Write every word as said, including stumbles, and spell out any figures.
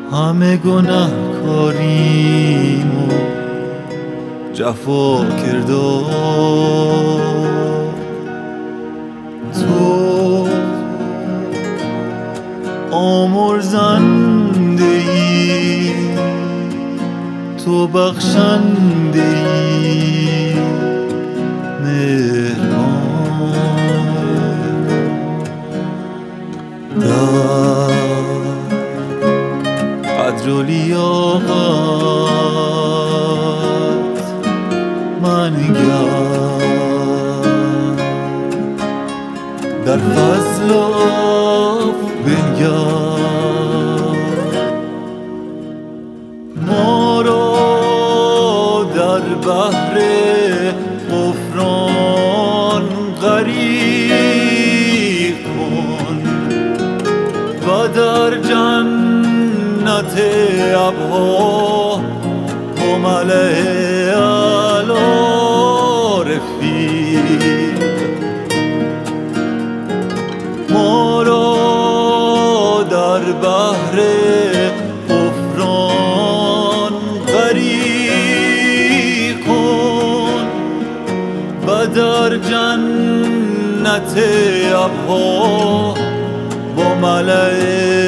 همه گناه کاریم و جفا کردار، تو آمرزنده ای، تو بخشنده ای مهربان. در قدر و لیاقت منگر، در فضل و عفو بنگر. ما را در بحر غفران غریق کن و در جنت ابها با ملأ اعلی رفیق. ما را در بحر غفران غریق کن و در جنت ابها با ملأ